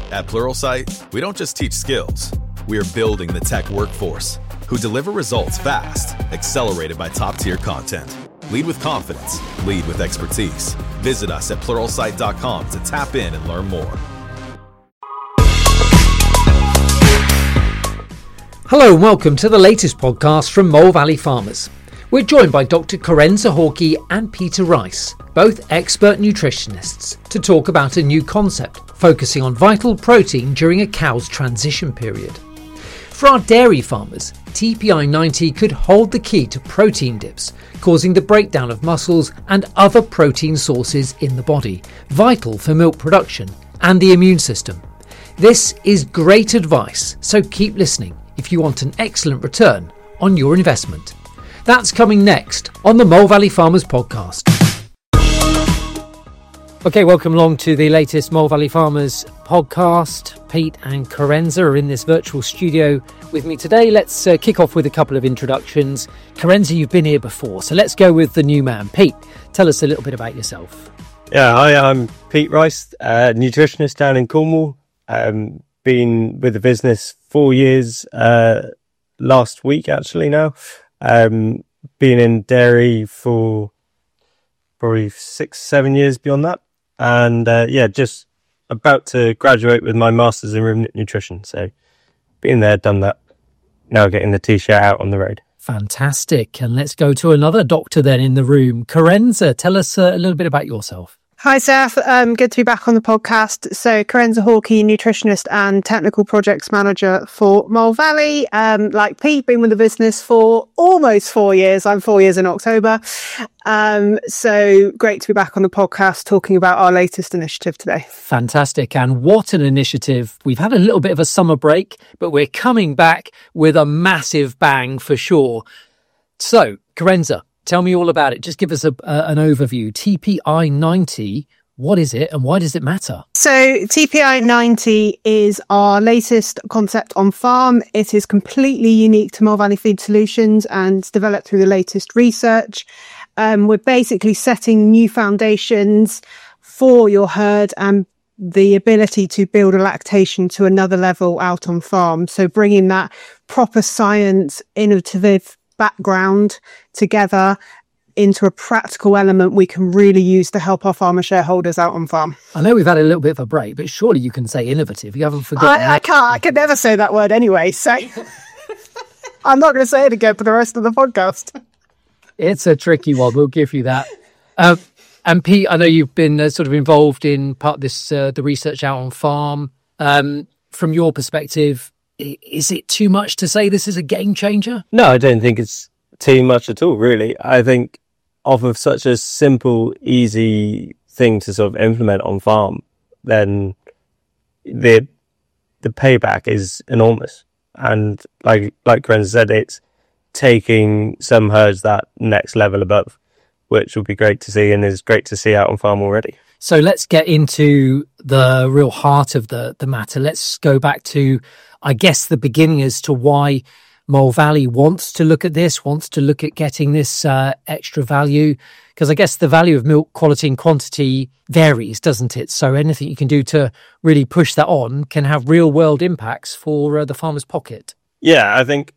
At Pluralsight, we don't just teach skills. We are building the tech workforce who deliver results fast, accelerated by top-tier content. Lead with confidence. Lead with expertise. Visit us at Pluralsight.com to tap in and learn more. Hello and welcome to the latest podcast from Mole Valley Farmers. We're joined by Dr. Kerensa Hawkey and Peter Rice, both expert nutritionists, to talk about a new concept focusing on vital protein during a cow's transition period. For our dairy farmers, TPI 90 could hold the key to protein dips, causing the breakdown of muscles and other protein sources in the body, vital for milk production and the immune system. This is great advice, so keep listening if you want an excellent return on your investment. That's coming next on the Mole Valley Farmers podcast. Okay, welcome along to the latest Mole Valley Farmers podcast. Pete and Kerensa are in this virtual studio with me today. Let's kick off with a couple of introductions. Kerensa, you've been here before, so let's go with the new man. Pete, tell us a little bit about yourself. Yeah, hi, I'm Pete Rice, nutritionist down in Cornwall. Been with the business 4 years, last week actually now. Been in dairy for probably 6-7 years beyond that. And just about to graduate with my master's in ruminant nutrition. So been there, done that. Now getting the t-shirt out on the road. Fantastic. And let's go to another doctor then in the room. Kerensa, tell us a little bit about yourself. Hi, Seth. Good to be back on the podcast. So, Kerensa Hawkey, nutritionist and technical projects manager for Mole Valley. Like Pete, been with the business for almost 4 years. I'm 4 years in October. So great to be back on the podcast talking about our latest initiative today. Fantastic. And what an initiative. We've had a little bit of a summer break, but we're coming back with a massive bang for sure. So, Kerensa, tell me all about it. Just give us an overview. TPI 90, what is it and why does it matter? So TPI 90 is our latest concept on farm. It is completely unique to Mole Valley Feed Solutions and developed through the latest research. We're basically setting new foundations for your herd and the ability to build a lactation to another level out on farm. So bringing that proper science, innovative background together into a practical element we can really use to help our farmer shareholders out on farm. I know we've had a little bit of a break, but surely you can say innovative. You haven't forgotten. I can't. I can never say that word anyway, so I'm not going to say it again for the rest of the podcast. It's a tricky one. We'll give you that. And Pete, I know you've been sort of involved in part of this, the research out on farm. From your perspective, is it too much to say this is a game changer? No, I don't think it's too much at all, really. I think off of such a simple, easy thing to sort of implement on farm, then the payback is enormous. And like Kerensa said, it's taking some herds that next level above, which will be great to see and is great to see out on farm already. So let's get into the real heart of the matter. Let's go back to, I guess, the beginning as to why Mole Valley wants to look at this, wants to look at getting this extra value. Because I guess the value of milk quality and quantity varies, doesn't it? So anything you can do to really push that on can have real world impacts for the farmer's pocket. Yeah, I think,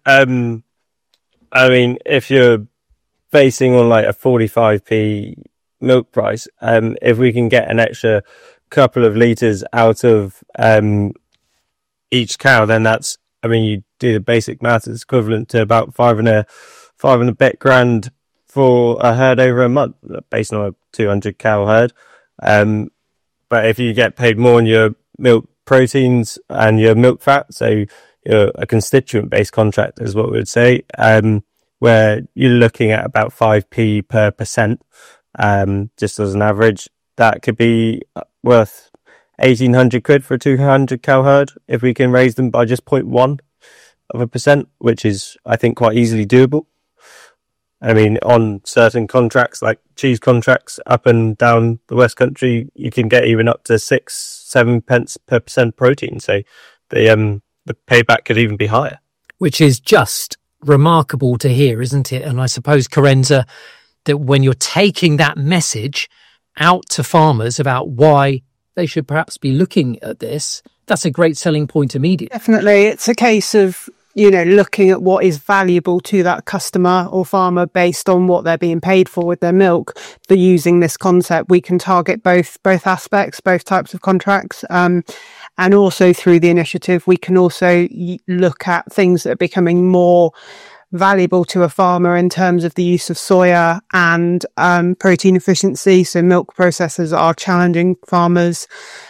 if you're basing on like a 45p milk price, if we can get an extra couple of litres out of each cow, then that's, you do the basic maths, it's equivalent to about five and a bit grand for a herd over a month, based on a 200 cow herd. But if you get paid more on your milk proteins and your milk fat, so you're a constituent based contract is what we would say, where you're looking at about 5p per percent, just as an average, that could be worth 1,800 quid for a 200 cow herd if we can raise them by just 0.1%, which is, I think, quite easily doable. On certain contracts, like cheese contracts up and down the West Country, you can get even up to 6-7 pence per percent protein. So the payback could even be higher. Which is just remarkable to hear, isn't it? And I suppose, Kerensa, that when you're taking that message out to farmers about why they should perhaps be looking at this, that's a great selling point immediately. Definitely. It's a case of, looking at what is valuable to that customer or farmer based on what they're being paid for with their milk. But using this concept, we can target both aspects, both types of contracts. And also through the initiative, we can also look at things that are becoming more valuable to a farmer in terms of the use of soya and protein efficiency. So milk processors are challenging farmers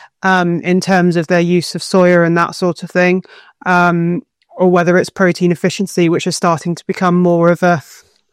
in terms of their use of soya and that sort of thing. Or whether it's protein efficiency, which is starting to become more of a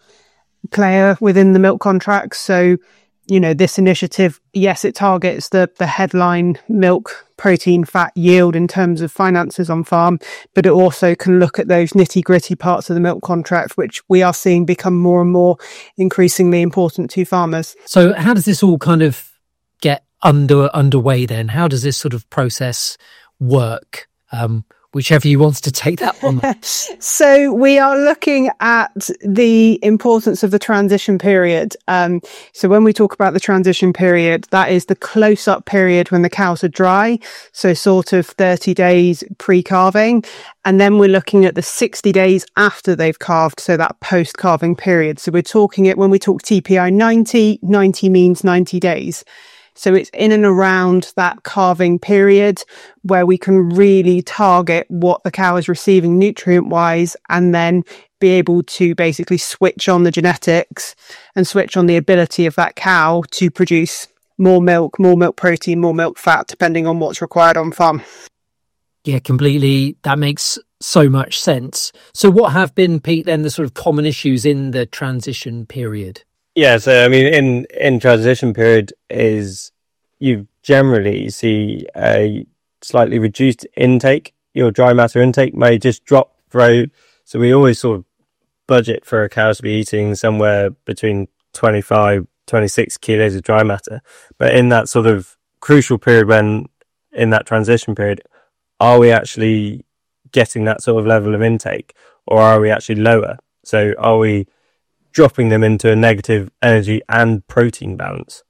player within the milk contracts. So, this initiative, yes, it targets the headline milk, protein, fat yield in terms of finances on farm, but it also can look at those nitty gritty parts of the milk contract, which we are seeing become more and more increasingly important to farmers. So how does this all kind of get underway then? How does this sort of process work? Whichever you wants to take that one. So we are looking at the importance of the transition period. So when we talk about the transition period, that is the close-up period when the cows are dry. So sort of 30 days pre-calving. And then we're looking at the 60 days after they've calved. So that post-calving period. So we're talking it when we talk TPI 90 means 90 days. So it's in and around that calving period where we can really target what the cow is receiving nutrient-wise and then be able to basically switch on the genetics and switch on the ability of that cow to produce more milk protein, more milk fat, depending on what's required on farm. Yeah, completely. That makes so much sense. So what have been, Pete, then the sort of common issues in the transition period? Yeah, so I mean, in transition period is you generally see a slightly reduced intake. Your dry matter intake may just drop through. So we always sort of budget for a cow to be eating somewhere between 25, 26 kilos of dry matter. But in that sort of crucial period when in that transition period, are we actually getting that sort of level of intake or are we actually lower? So are we dropping them into a negative energy and protein balance,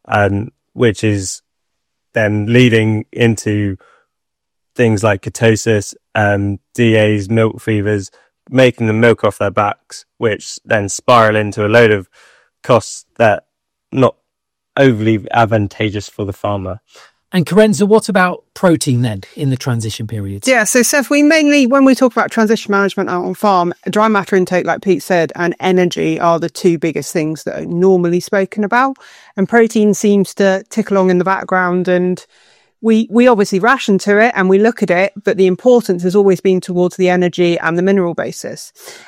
which is then leading into things like ketosis, DAs, milk fevers, making them milk off their backs, which then spiral into a load of costs that not overly advantageous for the farmer. And Corenza, what about protein then in the transition periods? Yeah, so Seth, we mainly, when we talk about transition management out on farm, dry matter intake, like Pete said, and energy are the two biggest things that are normally spoken about. And protein seems to tick along in the background, and we obviously ration to it and we look at it, but the importance has always been towards the energy and the mineral basis.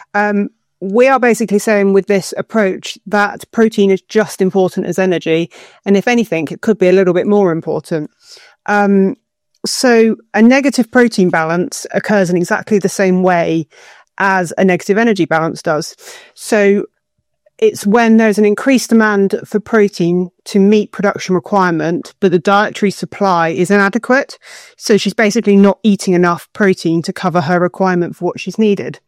We are basically saying with this approach that protein is just important as energy. And if anything, it could be a little bit more important. So a negative protein balance occurs in exactly the same way as a negative energy balance does. So it's when there's an increased demand for protein to meet production requirement, but the dietary supply is inadequate. So she's basically not eating enough protein to cover her requirement for what she's needed.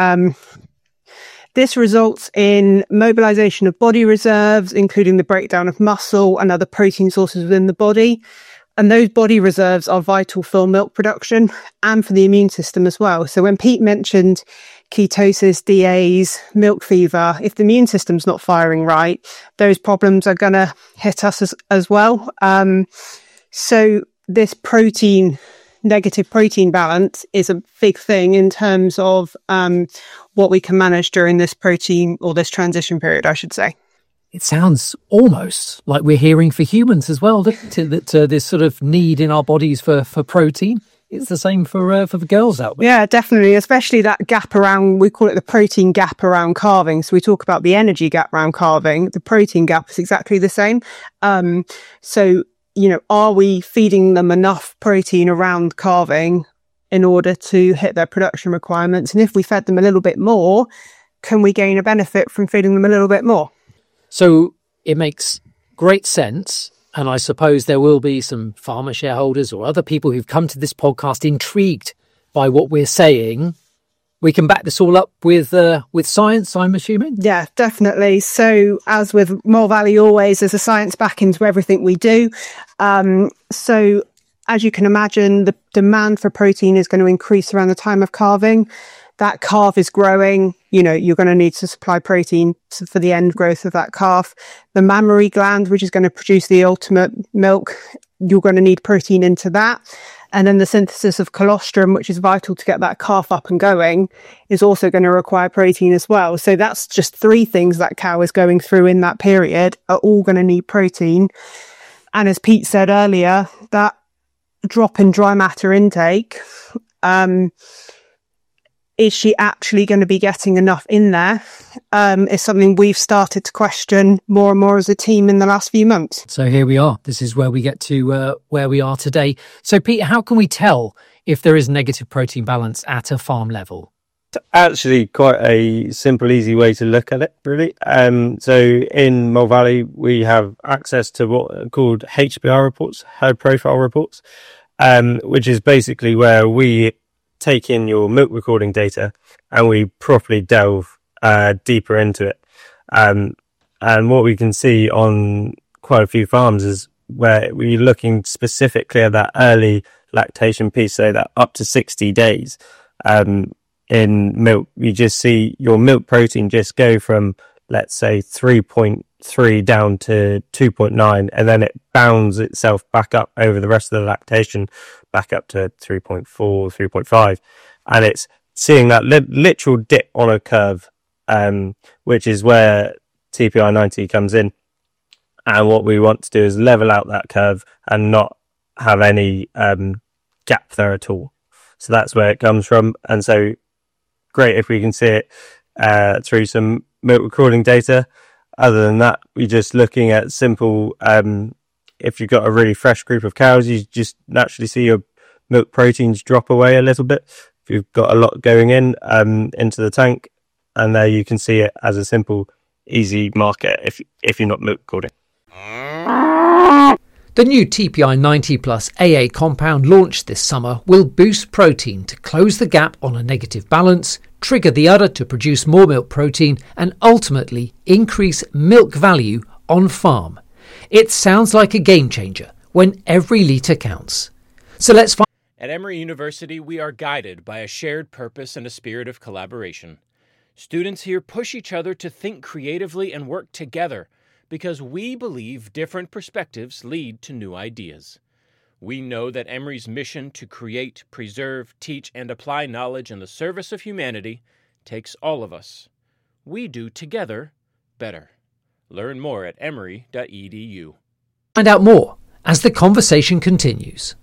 This results in mobilization of body reserves, including the breakdown of muscle and other protein sources within the body. And those body reserves are vital for milk production and for the immune system as well. So when Pete mentioned ketosis, DAs, milk fever, if the immune system's not firing right, those problems are going to hit us as well. So this negative protein balance is a big thing in terms of what we can manage during this protein or this transition period, I should say. It sounds almost like we're hearing for humans as well, doesn't it? That this sort of need in our bodies for protein. It's the same for the girls out there. Yeah, definitely. Especially that gap around, we call it the protein gap around calving. So we talk about the energy gap around calving. The protein gap is exactly the same. So, are we feeding them enough protein around calving in order to hit their production requirements? And if we fed them a little bit more, can we gain a benefit from feeding them a little bit more? So it makes great sense. And I suppose there will be some farmer shareholders or other people who've come to this podcast intrigued by what we're saying. We can back this all up with science, I'm assuming? Yeah, definitely. So as with Mole Valley always, there's a science backing to everything we do. So as you can imagine, the demand for protein is going to increase around the time of calving. That calf is growing, you're going to need to supply protein for the end growth of that calf. The mammary gland, which is going to produce the ultimate milk, you're going to need protein into that. And then the synthesis of colostrum, which is vital to get that calf up and going, is also going to require protein as well. So that's just 3 things that cow is going through in that period are all going to need protein. And as Pete said earlier, that drop in dry matter intake, is she actually going to be getting enough in there? Is something we've started to question more and more as a team in the last few months. So here we are. This is where we get to where we are today. So Pete, how can we tell if there is negative protein balance at a farm level? It's actually quite a simple, easy way to look at it, really. So in Mole Valley, we have access to what are called HPR reports, herd profile reports, which is basically where we take in your milk recording data and we properly delve deeper into it. And what we can see on quite a few farms is where we're looking specifically at that early lactation piece, so that up to 60 days in milk, you just see your milk protein just go from, let's say, 3.3 down to 2.9, and then it bounds itself back up over the rest of the lactation, back up to 3.4, 3.5. And it's seeing that literal dip on a curve, which is where TPI 90 comes in. And what we want to do is level out that curve and not have any gap there at all. So that's where it comes from. And so great if we can see it through some milk recording data. Other than that, we're just looking at simple, if you've got a really fresh group of cows, you just naturally see your milk proteins drop away a little bit. If you've got a lot going in into the tank, and there you can see it as a simple, easy marker if you're not milk recording. The new TPI 90 Plus AA compound launched this summer will boost protein to close the gap on a negative balance, trigger the udder to produce more milk protein, and ultimately increase milk value on farm. It sounds like a game changer when every litre counts. So let's find. At Emory University, we are guided by a shared purpose and a spirit of collaboration. Students here push each other to think creatively and work together, because we believe different perspectives lead to new ideas. We know that Emory's mission to create, preserve, teach, and apply knowledge in the service of humanity takes all of us. We do together better. Learn more at emory.edu. Find out more as the conversation continues.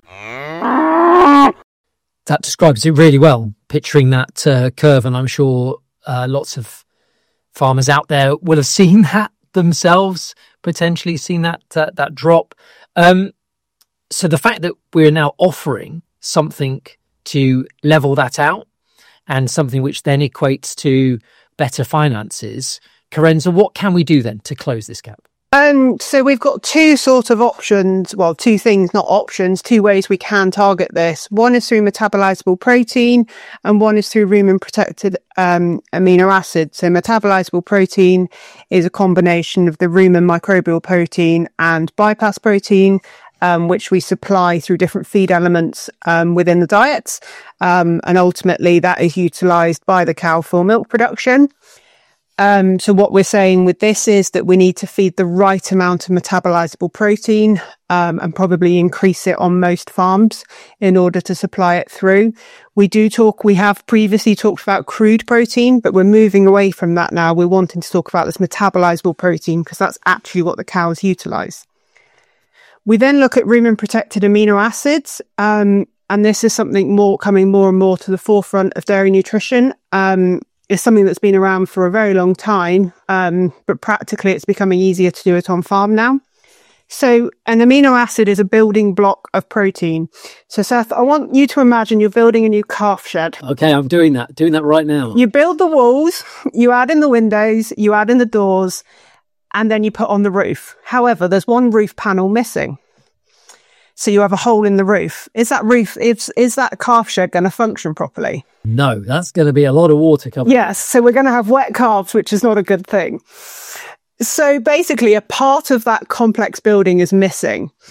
That describes it really well, picturing that curve, and I'm sure lots of farmers out there will have seen that themselves, potentially seen that drop. So the fact that we're now offering something to level that out, and something which then equates to better finances, Corenza, what can we do then to close this gap? So we've got 2 sort of options, well, 2 things, not options, 2 ways we can target this. One is through metabolizable protein, and one is through rumen-protected amino acids. So metabolizable protein is a combination of the rumen microbial protein and bypass protein, which we supply through different feed elements within the diets. And ultimately that is utilized by the cow for milk production. So what we're saying with this is that we need to feed the right amount of metabolizable protein and probably increase it on most farms in order to supply it through. We have previously talked about crude protein, but we're moving away from that now. We're wanting to talk about this metabolizable protein because that's actually what the cows utilize. We then look at rumen-protected amino acids, and this is something coming more and more to the forefront of dairy nutrition. It's something that's been around for a very long time, but practically it's becoming easier to do it on farm now. So an amino acid is a building block of protein. So Seth, I want you to imagine you're building a new calf shed. Okay, I'm doing that right now. You build the walls, you add in the windows, you add in the doors, and then you put on the roof. However, there's one roof panel missing. So you have a hole in the roof. Is that calf shed going to function properly? No, that's going to be a lot of water coming. Yes, so we're going to have wet calves, which is not a good thing. So basically, a part of that complex building is missing.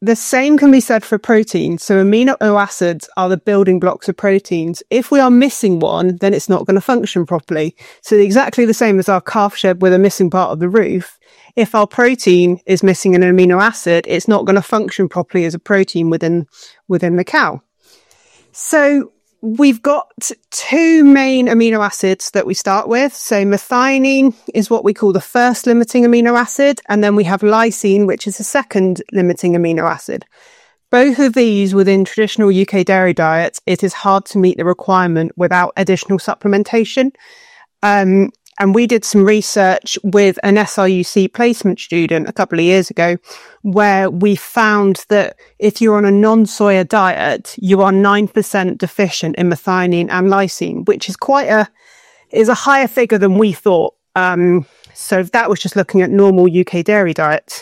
the same can be said for protein. So amino acids are the building blocks of proteins. If we are missing one, then it's not going to function properly. So exactly the same as our calf shed with a missing part of the roof. If our protein is missing an amino acid, it's not going to function properly as a protein within the cow. So we've got two main amino acids that we start with. So methionine is what we call the first limiting amino acid. And then we have lysine, which is the second limiting amino acid. Both of these within traditional UK dairy diets, it is hard to meet the requirement without additional supplementation. And we did some research with an SRUC placement student a couple of years ago, where we found that if you're on a non-soya diet, you are 9% deficient in methionine and lysine, which is is a higher figure than we thought. So that was just looking at normal UK dairy diets.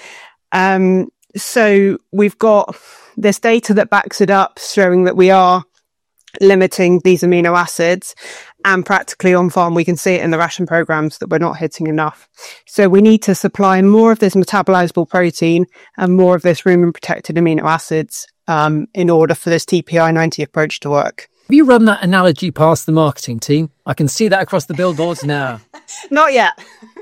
So we've got this data that backs it up, showing that we are limiting these amino acids, and practically on farm we can see it in the ration programs that we're not hitting enough. So we need to supply more of this metabolizable protein and more of this rumen protected amino acids in order for this TPI 90 approach to work. Have you run that analogy past the marketing team? I can see that across the billboards now. Not yet.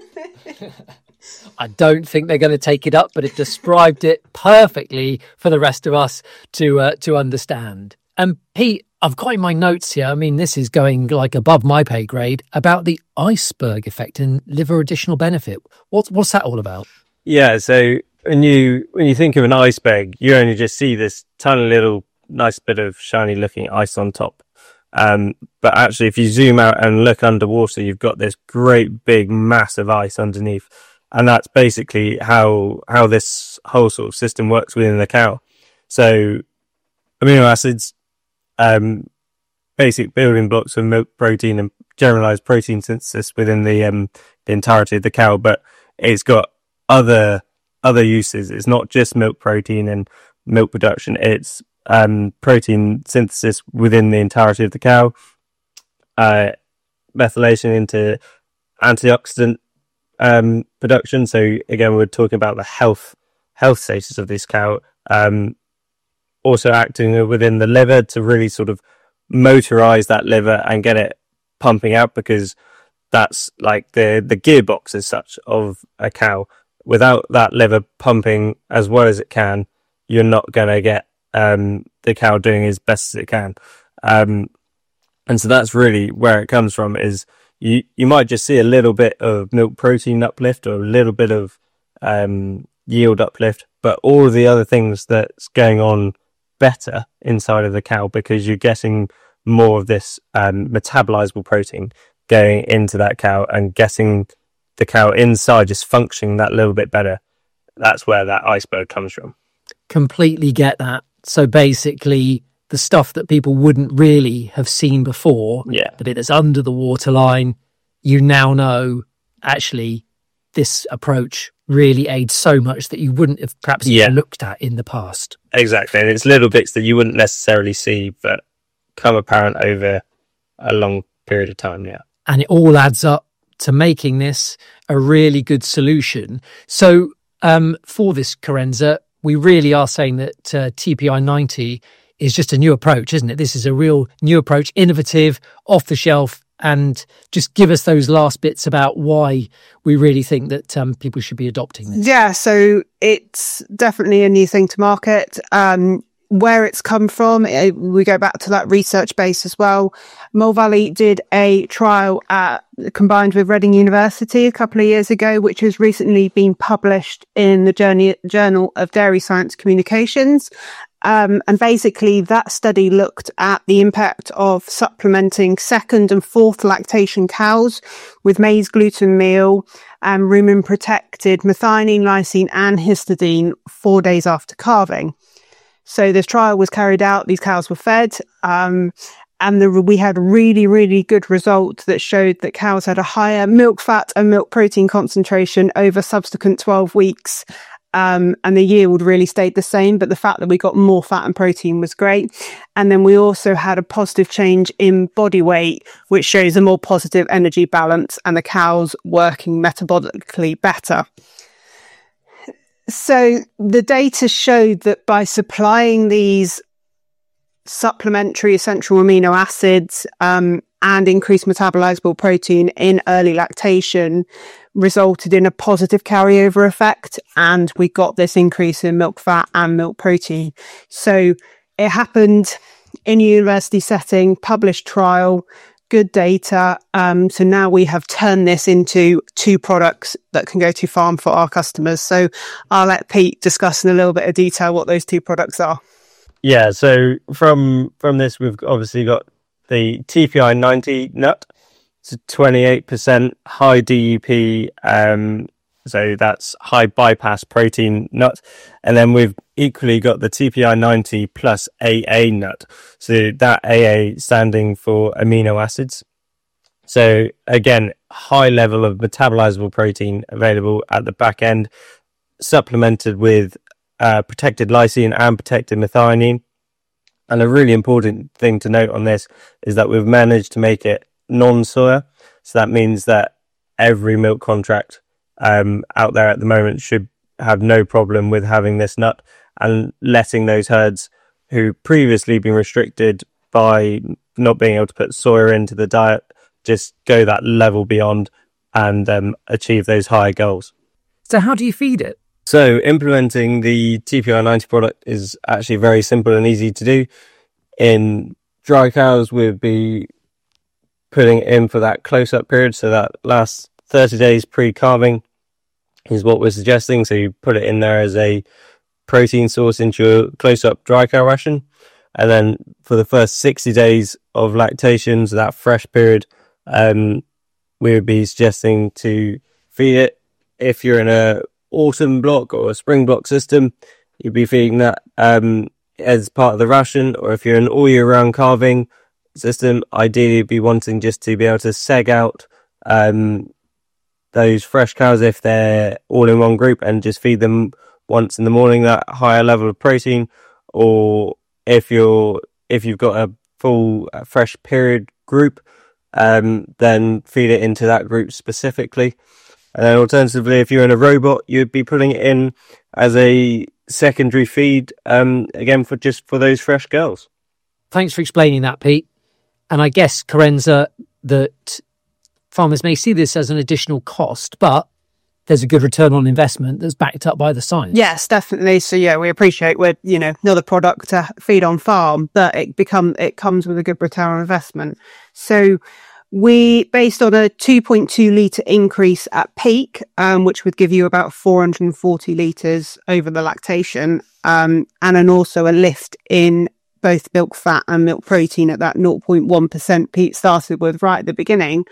I don't think they're going to take it up, but it described it perfectly for the rest of us to understand. And Pete, I've got in my notes here, I mean, this is going like above my pay grade, about the iceberg effect and liver additional benefit. What's that all about? Yeah, so when you think of an iceberg, you only just see this tiny little nice bit of shiny looking ice on top. But actually, if you zoom out and look underwater, you've got this great big mass of ice underneath. And that's basically how this whole sort of system works within the cow. So amino acids, basic building blocks of milk protein and generalized protein synthesis within the entirety of the cow, but it's got other uses. It's not just milk protein and milk production. It's protein synthesis within the entirety of the cow, methylation into antioxidant production. So again, we're talking about the health status of this cow. Also acting within the liver to really sort of motorize that liver and get it pumping out, because that's like the gearbox as such of a cow. Without that liver pumping as well as it can, you're not going to get the cow doing as best as it can. And so that's really where it comes from, is you might just see a little bit of milk protein uplift or a little bit of yield uplift, but all of the other things that's going on better inside of the cow, because you're getting more of this metabolizable protein going into that cow and getting the cow inside just functioning that little bit better. That's where that iceberg comes from. Completely get that. So basically, the stuff that people wouldn't really have seen before, the bit that's under the waterline, you now know actually this approach really aids so much that you wouldn't have perhaps looked at in the past. Exactly. And it's little bits that you wouldn't necessarily see, but come apparent over a long period of time. Yeah. And it all adds up to making this a really good solution. So for this Corenza, we really are saying that TPI 90 is just a new approach, isn't it? This is a real new approach, innovative, off the shelf, and just give us those last bits about why we really think that people should be adopting this. Yeah, so it's definitely a new thing to market. Where it's come from, we go back to that research base as well. Mole Valley did a trial combined with Reading University a couple of years ago, which has recently been published in the Journal of Dairy Science Communications. And basically that study looked at the impact of supplementing second and fourth lactation cows with maize gluten meal and rumen protected methionine, lysine and histidine 4 days after calving. So this trial was carried out, these cows were fed, and we had a really, really good result that showed that cows had a higher milk fat and milk protein concentration over subsequent 12 weeks. And the yield really stayed the same, but the fact that we got more fat and protein was great. And then we also had a positive change in body weight, which shows a more positive energy balance and the cows working metabolically better. So the data showed that by supplying these supplementary essential amino acids and increased metabolizable protein in early lactation resulted in a positive carryover effect, and we got this increase in milk fat and milk protein. So it happened in a university setting, published trial, good data. So now we have turned this into 2 products that can go to farm for our customers. So I'll let Pete discuss in a little bit of detail what those 2 products are. Yeah, so from this, we've obviously got the TPI 90 nut. It's a 28% high DUP, so that's high bypass protein nut. And then we've equally got the TPI 90 plus AA nut. So that AA standing for amino acids. So again, high level of metabolizable protein available at the back end, supplemented with protected lysine and protected methionine. And a really important thing to note on this is that we've managed to make it non-soya. So that means that every milk contract out there at the moment should have no problem with having this nut, and letting those herds who previously been restricted by not being able to put soya into the diet just go that level beyond and achieve those higher goals. So how do you feed it? So implementing the TPI 90 product is actually very simple and easy to do. In dry cows, we'd be putting it in for that close-up period, so that last 30 days pre-calving is what we're suggesting. So you put it in there as a protein source into your close-up dry cow ration. And then for the first 60 days of lactation, so that fresh period, we would be suggesting to feed it. If you're in a autumn block or a spring block system, you'd be feeding that as part of the ration. Or if you're an all year round calving system, ideally you'd be wanting just to be able to seg out those fresh cows if they're all in one group and just feed them once in the morning that higher level of protein. Or if you've got a full fresh period group, then feed it into that group specifically. And then alternatively, if you're in a robot, you'd be putting it in as a secondary feed, again, for those fresh girls. Thanks for explaining that, Pete. And I guess, Corenza, that farmers may see this as an additional cost, but there's a good return on investment that's backed up by the science. Yes, definitely. So yeah, we appreciate we're, another product to feed on farm, but it comes with a good return on investment. So we, based on a 2.2 litre increase at peak, which would give you about 440 litres over the lactation, and then also a lift in both milk fat and milk protein at that 0.1% Pete started with right at the beginning,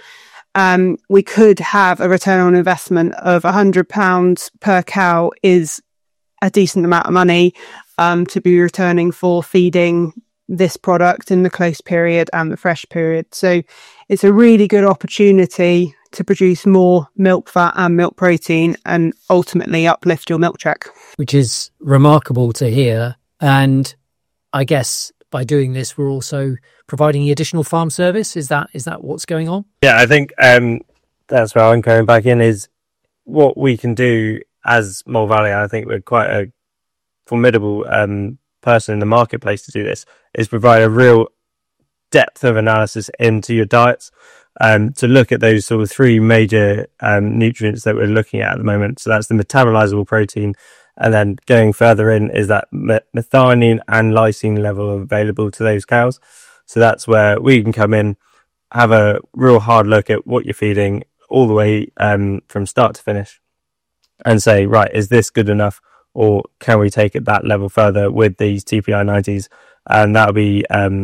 we could have a return on investment of £100 per cow is a decent amount of money to be returning for feeding this product in the close period and the fresh period. So it's a really good opportunity to produce more milk fat and milk protein and ultimately uplift your milk check. Which is remarkable to hear. And I guess by doing this, we're also providing additional farm service. Is that what's going on? Yeah, I think that's where I'm going back in, is what we can do as Mole Valley. I think we're quite a formidable person in the marketplace to do this, is provide a real depth of analysis into your diets, to look at those sort of 3 major nutrients that we're looking at the moment. So that's the metabolizable protein, and then going further in is that methionine and lysine level available to those cows. So that's where we can come in, have a real hard look at what you're feeding all the way from start to finish, and say, right, is this good enough, or can we take it that level further with these TPI 90s? And that'll be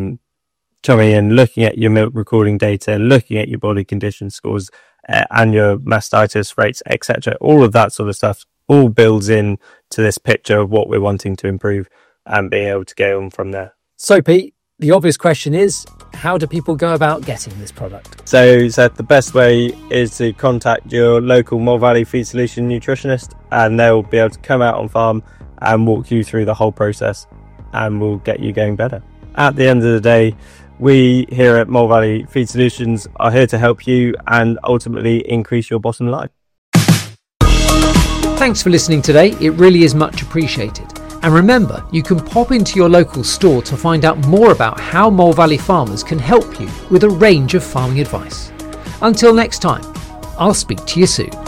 coming in, looking at your milk recording data, looking at your body condition scores and your mastitis rates, etc. All of that sort of stuff all builds in to this picture of what we're wanting to improve and being able to go on from there. So, Pete, the obvious question is, how do people go about getting this product? So Seth, the best way is to contact your local Mole Valley Feed Solution nutritionist, and they'll be able to come out on farm and walk you through the whole process, and we'll get you going better. At the end of the day, we here at Mole Valley Feed Solutions are here to help you and ultimately increase your bottom line. Thanks for listening today, it really is much appreciated. And remember, you can pop into your local store to find out more about how Mole Valley Farmers can help you with a range of farming advice. Until next time, I'll speak to you soon.